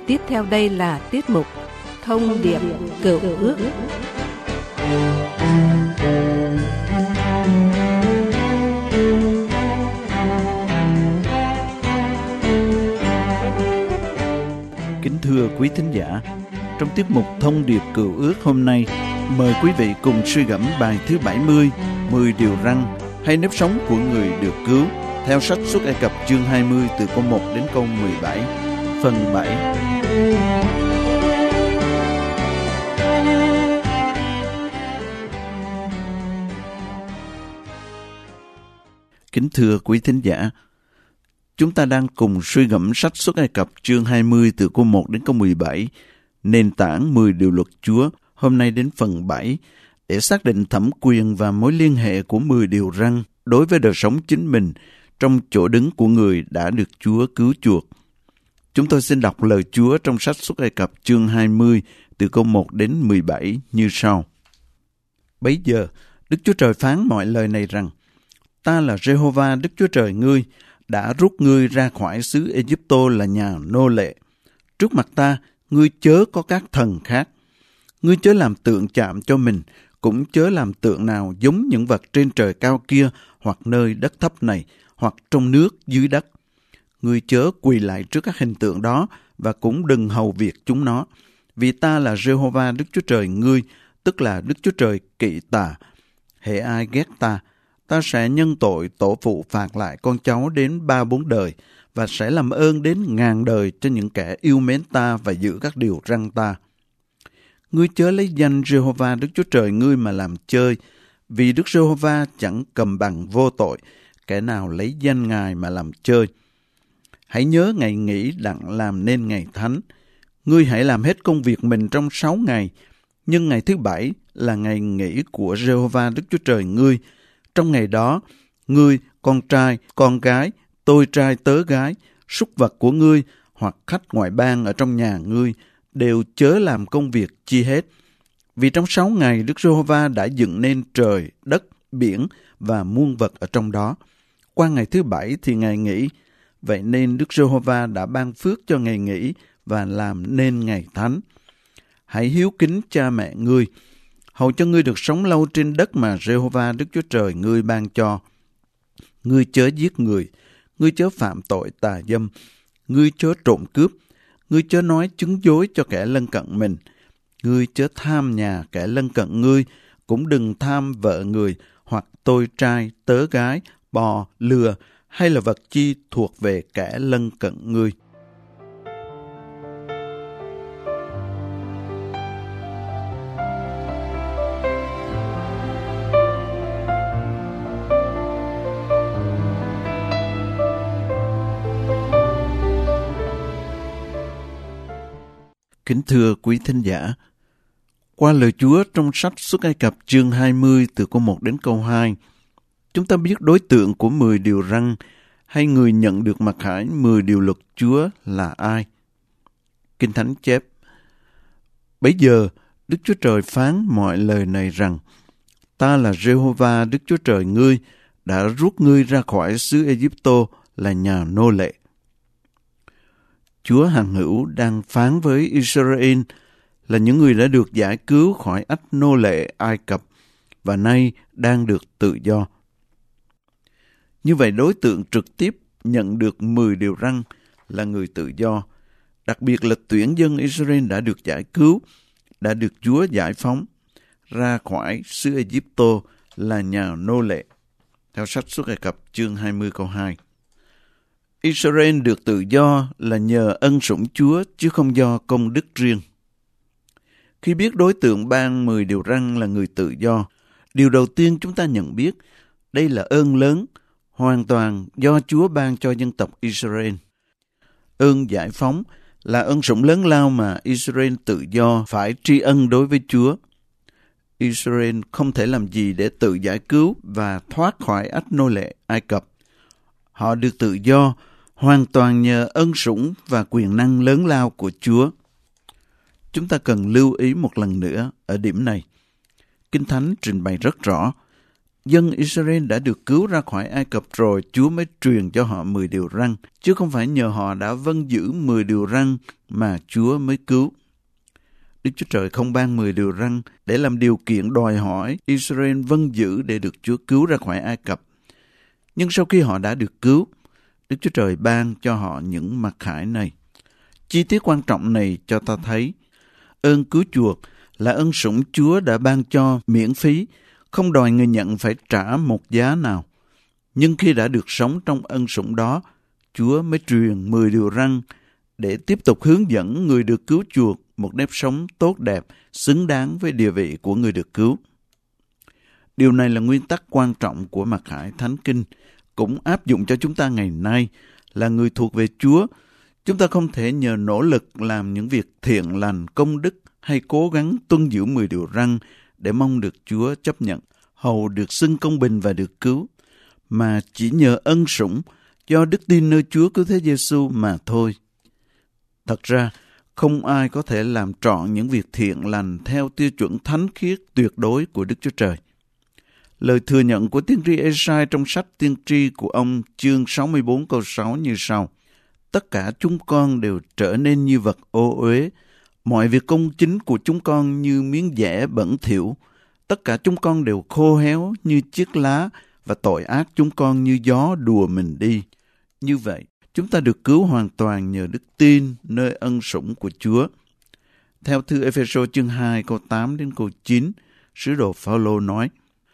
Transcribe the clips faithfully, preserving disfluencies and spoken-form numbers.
Tiếp theo đây là tiết mục Thông điệp Cựu Ước. Kính thưa quý thính giả, trong tiết mục Thông điệp Cựu Ước hôm nay, mời quý vị cùng suy gẫm bài thứ bảy mươi, mười điều răn hay nếp sống của người được cứu, theo sách Xuất Ai Cập chương hai mươi từ câu một đến câu mười bảy, phần bảy. Kính thưa quý thính giả, chúng ta đang cùng suy gẫm sách Xuất Ai Cập chương hai mươi từ câu một đến câu mười bảy, nền tảng mười điều luật Chúa, hôm nay đến phần bảy, để xác định thẩm quyền và mối liên hệ của mười điều răn đối với đời sống chính mình trong chỗ đứng của người đã được Chúa cứu chuộc. Chúng tôi xin đọc lời Chúa trong sách Xuất Ai Cập chương hai mươi từ câu một đến mười bảy như sau. Bấy giờ, Đức Chúa Trời phán mọi lời này rằng: Ta là Giê-hô-va Đức Chúa Trời ngươi, đã rút ngươi ra khỏi xứ Ê-díp-tô là nhà nô lệ. Trước mặt ta, ngươi chớ có các thần khác. Ngươi chớ làm tượng chạm cho mình, cũng chớ làm tượng nào giống những vật trên trời cao kia, hoặc nơi đất thấp này, hoặc trong nước dưới đất. Ngươi chớ quỳ lại trước các hình tượng đó, và cũng đừng hầu việc chúng nó. Vì ta là Giê-hô-va Đức Chúa Trời ngươi, tức là Đức Chúa Trời kỵ tà. Hễ ai ghét ta, ta sẽ nhân tội tổ phụ phạt lại con cháu đến ba bốn đời, và sẽ làm ơn đến ngàn đời cho những kẻ yêu mến ta và giữ các điều răn ta. Ngươi chớ lấy danh Giê-hô-va Đức Chúa Trời ngươi mà làm chơi, vì Đức Giê-hô-va chẳng cầm bằng vô tội, kẻ nào lấy danh Ngài mà làm chơi. Hãy nhớ ngày nghỉ đặng làm nên ngày thánh. Ngươi hãy làm hết công việc mình trong sáu ngày, nhưng ngày thứ bảy là ngày nghỉ của Giê-hô-va Đức Chúa Trời ngươi. Trong ngày đó, ngươi, con trai, con gái, tôi trai tớ gái, súc vật của ngươi, hoặc khách ngoại bang ở trong nhà ngươi, đều chớ làm công việc chi hết. Vì trong sáu ngày Đức Giê-hô-va đã dựng nên trời, đất, biển và muôn vật ở trong đó. Qua ngày thứ bảy thì ngày nghỉ. Vậy nên Đức Giê-hô-va đã ban phước cho ngày nghỉ và làm nên ngày thánh. Hãy hiếu kính cha mẹ ngươi, hầu cho ngươi được sống lâu trên đất mà Giê-hô-va Đức Chúa Trời ngươi ban cho. Ngươi chớ giết người, ngươi chớ phạm tội tà dâm, ngươi chớ trộm cướp, ngươi chớ nói chứng dối cho kẻ lân cận mình, ngươi chớ tham nhà kẻ lân cận ngươi, cũng đừng tham vợ người, hoặc tôi trai, tớ gái, bò, lừa, hay là vật chi thuộc về kẻ lân cận ngươi. Kính thưa quý thính giả, qua lời Chúa trong sách Xuất Ai Cập chương hai mươi từ câu một đến câu hai, chúng ta biết đối tượng của mười điều răn hay người nhận được mặc khải mười điều luật Chúa là ai. Kinh Thánh chép: Bấy giờ Đức Chúa Trời phán mọi lời này rằng: Ta là Giê-hô-va Đức Chúa Trời ngươi, đã rút ngươi ra khỏi xứ Ê-díp-tô là nhà nô lệ. Chúa hằng hữu đang phán với Israel là những người đã được giải cứu khỏi ách nô lệ Ai Cập và nay đang được tự do. Như vậy, đối tượng trực tiếp nhận được mười điều răn là người tự do, đặc biệt là tuyển dân Israel đã được giải cứu, đã được Chúa giải phóng ra khỏi xứ Ê-díp-tô là nhà nô lệ. Theo sách Xuất Ai Cập chương hai mươi câu hai. Israel được tự do là nhờ ân sủng Chúa chứ không do công đức riêng. Khi biết đối tượng ban mười điều răn là người tự do, điều đầu tiên chúng ta nhận biết đây là ơn lớn, hoàn toàn do Chúa ban cho dân tộc Israel. Ơn giải phóng là ân sủng lớn lao mà Israel tự do phải tri ân đối với Chúa. Israel không thể làm gì để tự giải cứu và thoát khỏi ách nô lệ Ai Cập. Họ được tự do hoàn toàn nhờ ân sủng và quyền năng lớn lao của Chúa. Chúng ta cần lưu ý một lần nữa ở điểm này. Kinh Thánh trình bày rất rõ, Dân Israel đã được cứu ra khỏi Ai Cập rồi, Chúa mới truyền cho họ mười điều răn, chứ không phải nhờ họ đã vâng giữ mười điều răn mà Chúa mới cứu. Đức Chúa Trời không ban mười điều răn để làm điều kiện đòi hỏi Israel vâng giữ để được Chúa cứu ra khỏi Ai Cập. Nhưng sau khi họ đã được cứu, Đức Chúa Trời ban cho họ những mặc khải này. Chi tiết quan trọng này cho ta thấy ơn cứu chuộc là ân sủng Chúa đã ban cho miễn phí, không đòi người nhận phải trả một giá nào. Nhưng khi đã được sống trong ân sủng đó, Chúa mới truyền mười điều răn để tiếp tục hướng dẫn người được cứu chuộc một nếp sống tốt đẹp, xứng đáng với địa vị của người được cứu. Điều này là nguyên tắc quan trọng của mặc khải Thánh Kinh, cũng áp dụng cho chúng ta ngày nay. Là người thuộc về Chúa, chúng ta không thể nhờ nỗ lực làm những việc thiện lành, công đức hay cố gắng tuân giữ mười điều răn để mong được Chúa chấp nhận, hầu được xưng công bình và được cứu, mà chỉ nhờ ân sủng do đức tin nơi Chúa Cứu Thế Giêsu mà thôi. Thật ra, không ai có thể làm trọn những việc thiện lành theo tiêu chuẩn thánh khiết tuyệt đối của Đức Chúa Trời. Lời thừa nhận của tiên tri Ê-sai trong sách tiên tri của ông chương sáu mươi bốn câu sáu như sau: Tất cả chúng con đều trở nên như vật ô uế, mọi việc công chính của chúng con như miếng dẻ bẩn thỉu, tất cả chúng con đều khô héo như chiếc lá, và tội ác chúng con như gió đùa mình đi. Như vậy, chúng ta được cứu hoàn toàn nhờ đức tin nơi ân sủng của Chúa. Theo thư Ê-phê-sô chương hai câu tám đến câu chín, sứ đồ Phao-lô nói: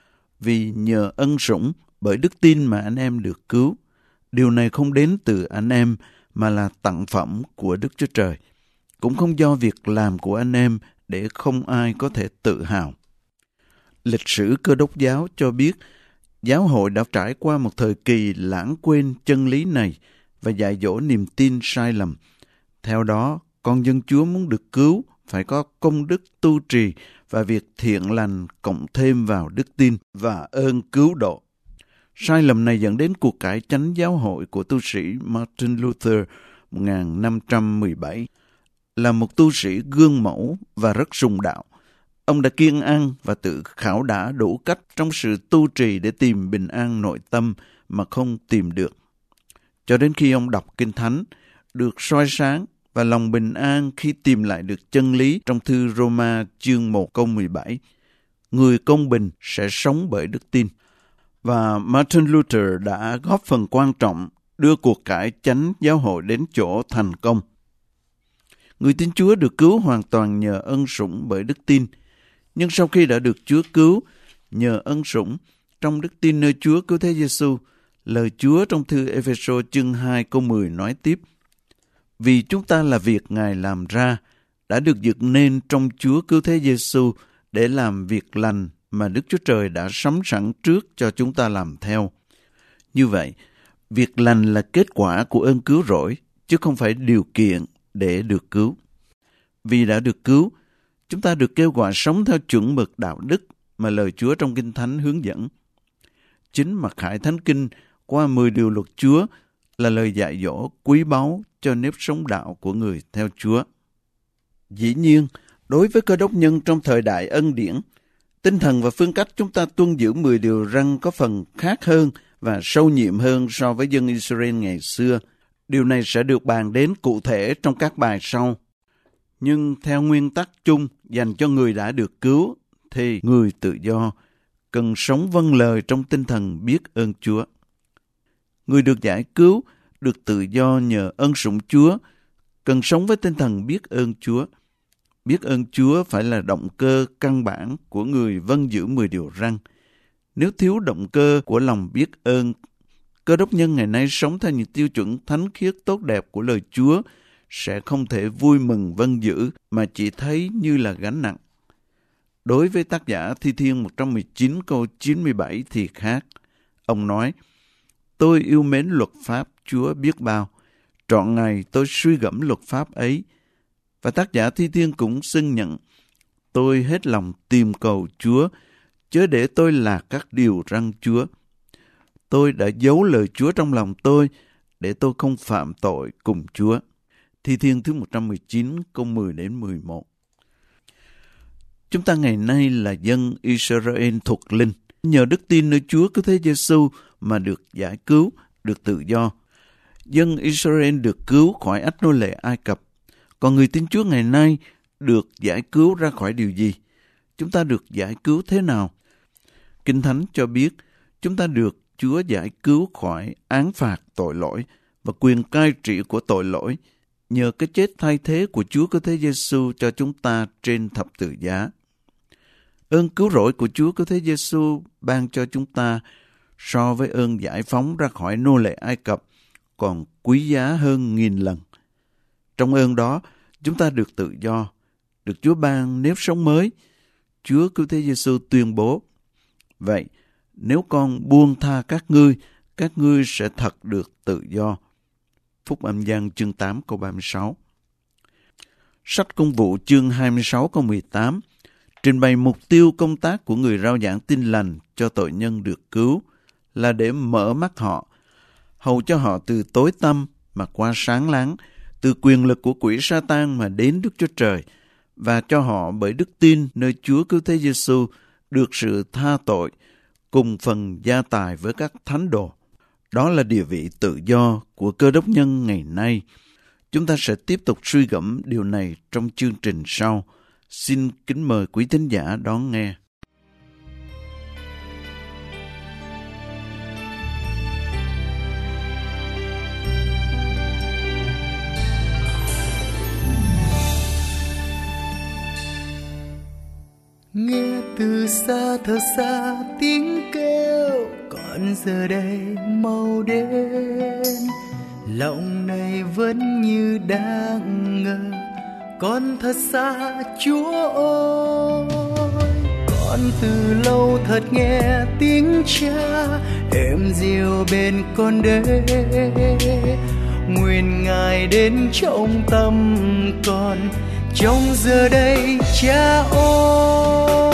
Vì nhờ ân sủng bởi đức tin mà anh em được cứu. Điều này không đến từ anh em mà là tặng phẩm của Đức Chúa Trời, cũng không do việc làm của anh em để không ai có thể tự hào. Lịch sử Cơ Đốc giáo cho biết giáo hội đã trải qua một thời kỳ lãng quên chân lý này và dạy dỗ niềm tin sai lầm. Theo đó, con dân Chúa muốn được cứu phải có công đức tu trì và việc thiện lành cộng thêm vào đức tin và ơn cứu độ. Sai lầm này dẫn đến cuộc cải chánh giáo hội của tu sĩ Martin Luther một nghìn năm trăm mười bảy. Là một tu sĩ gương mẫu và rất sùng đạo, ông đã kiêng ăn và tự khảo đả đủ cách trong sự tu trì để tìm bình an nội tâm mà không tìm được. Cho đến khi ông đọc Kinh Thánh, được soi sáng và lòng bình an khi tìm lại được chân lý trong thư Roma chương một câu mười bảy, người công bình sẽ sống bởi đức tin. Và Martin Luther đã góp phần quan trọng đưa cuộc cải chánh giáo hội đến chỗ thành công. Người tin Chúa được cứu hoàn toàn nhờ ân sủng bởi đức tin. Nhưng sau khi đã được Chúa cứu nhờ ân sủng trong đức tin nơi Chúa Cứu Thế Giêsu, lời Chúa trong thư Ê-phê-sô chương hai câu mười nói tiếp: Vì chúng ta là việc Ngài làm ra, đã được dựng nên trong Chúa Cứu Thế Giêsu để làm việc lành mà Đức Chúa Trời đã sắm sẵn trước cho chúng ta làm theo. Như vậy, việc lành là kết quả của ơn cứu rỗi, chứ không phải điều kiện để được cứu. Vì đã được cứu, chúng ta được kêu gọi sống theo chuẩn mực đạo đức mà lời Chúa trong Kinh Thánh hướng dẫn. Chính mặc khải Thánh Kinh qua mười điều luật Chúa là lời dạy dỗ quý báu cho nếp sống đạo của người theo Chúa. Dĩ nhiên, đối với Cơ Đốc nhân trong thời đại ân điển, tinh thần và phương cách chúng ta tuân giữ mười điều răn có phần khác hơn và sâu nhiệm hơn so với dân Israel ngày xưa. Điều này sẽ được bàn đến cụ thể trong các bài sau. Nhưng theo nguyên tắc chung dành cho người đã được cứu, thì người tự do cần sống vâng lời trong tinh thần biết ơn Chúa. Người được giải cứu, được tự do nhờ ân sủng Chúa, cần sống với tinh thần biết ơn Chúa. Biết ơn Chúa phải là động cơ căn bản của người vâng giữ mười điều răn. Nếu thiếu động cơ của lòng biết ơn, Cơ Đốc nhân ngày nay sống theo những tiêu chuẩn thánh khiết tốt đẹp của lời Chúa sẽ không thể vui mừng vâng giữ mà chỉ thấy như là gánh nặng. Đối với tác giả Thi Thiên một trăm mười chín câu chín mươi bảy thì khác. Ông nói: Tôi yêu mến luật pháp Chúa biết bao, trọn ngày tôi suy gẫm luật pháp ấy. Và tác giả Thi Thiên cũng xưng nhận: Tôi hết lòng tìm cầu Chúa, chớ để tôi lạc các điều răn Chúa. Tôi đã giấu lời Chúa trong lòng tôi, để tôi không phạm tội cùng Chúa. Thi Thiên thứ một trăm mười chín câu mười đến mười một. Chúng ta ngày nay là dân Israel thuộc linh. nhờ đức tin nơi Chúa Cứu Thế Giêsu mà được giải cứu, được tự do. Dân Israel được cứu khỏi ách nô lệ Ai Cập. Còn người tin Chúa ngày nay được giải cứu ra khỏi điều gì? Chúng ta được giải cứu thế nào? Kinh Thánh cho biết chúng ta được Chúa giải cứu khỏi án phạt tội lỗi và quyền cai trị của tội lỗi nhờ cái chết thay thế của Chúa Cứu Thế Giêsu cho chúng ta trên thập tự giá. Ơn cứu rỗi của Chúa Cứu Thế Giêsu ban cho chúng ta so với ơn giải phóng ra khỏi nô lệ Ai Cập còn quý giá hơn nghìn lần. Trong ơn đó, chúng ta được tự do, được Chúa ban nếp sống mới. Chúa Cứu Thế Giêsu tuyên bố: vậy, nếu con buông tha các ngươi, các ngươi sẽ thật được tự do. Phúc Âm Giăng chương tám câu ba mươi sáu. Sách Công vụ chương hai mươi sáu câu mười tám trình bày mục tiêu công tác của người rao giảng tin lành cho tội nhân được cứu là để mở mắt họ, hầu cho họ từ tối tăm mà qua sáng láng, từ quyền lực của quỷ Sa-tan mà đến Đức Chúa Trời, và cho họ bởi đức tin nơi Chúa Cứu Thế Giêsu được sự tha tội cùng phần gia tài với các thánh đồ. Đó là địa vị tự do của Cơ Đốc nhân ngày nay. Chúng ta sẽ tiếp tục suy gẫm điều này trong chương trình sau. Xin kính mời quý thính giả đón nghe. Nghe từ xa thật xa tiếng kêu, còn giờ đây mau đến. Lòng này vẫn như đang ngờ, con thật xa Chúa ơi. Con từ lâu thật nghe tiếng Cha êm dịu bên con đây. Nguyện Ngài đến trong tâm con trong giờ đây, Cha ơi.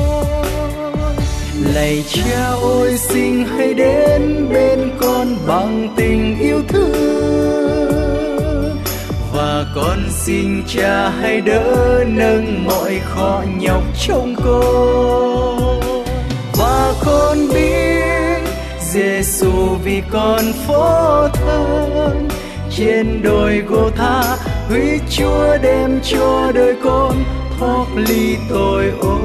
Lạy Cha ơi, xin hãy đến bên con bằng tình yêu thương, và con xin Cha hãy đỡ nâng mọi khó nhọc trong con. Và con biết Giêsu vì con phó thân trên đồi Gô-tha, huyết Chúa đem cho đời con thoát ly tội ô.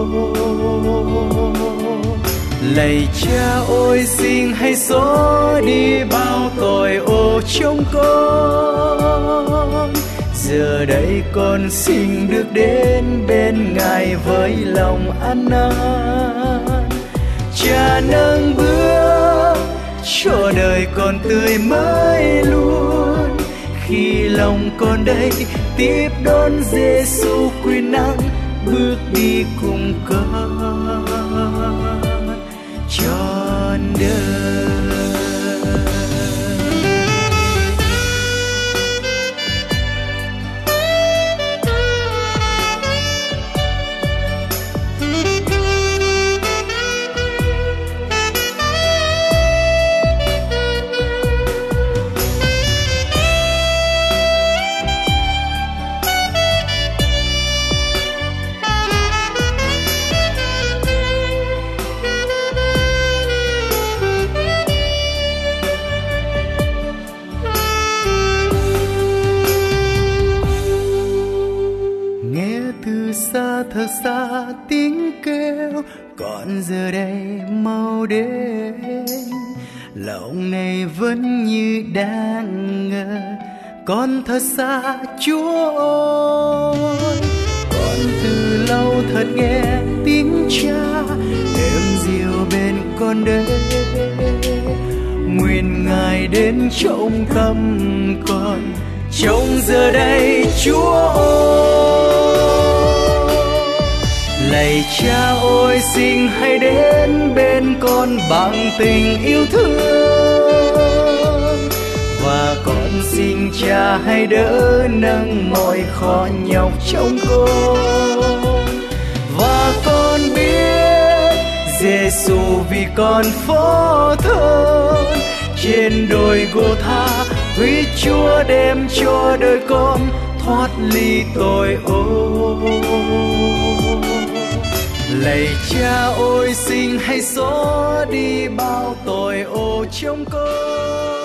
Lạy Cha ơi, xin hãy xóa đi bao tội ô trong con. Giờ đây con xin được đến bên Ngài với lòng ăn năn. Cha nâng bước cho đời con tươi mới luôn, khi lòng con đây tiếp đón Giêsu quyền năng bước đi cùng con trọn đời. Thật xa tiếng kêu, còn giờ đây mau đến. Lòng này vẫn như đang ngờ, con thật xa Chúa ơi. Con từ lâu thật nghe tiếng Cha êm dịu bên con đây. Nguyện Ngài đến trong tâm con trong giờ đây, Chúa ơi. Lạy Cha ơi, xin hãy đến bên con bằng tình yêu thương, và con xin Cha hãy đỡ nâng mọi khó nhọc trong con. Và con biết Giêsu vì con phó thân trên đồi Gô-tha, huyết Chúa đem cho đời con thoát ly tội ô. Lạy Cha ôi xin hãy xóa đi bao tội ô trong con.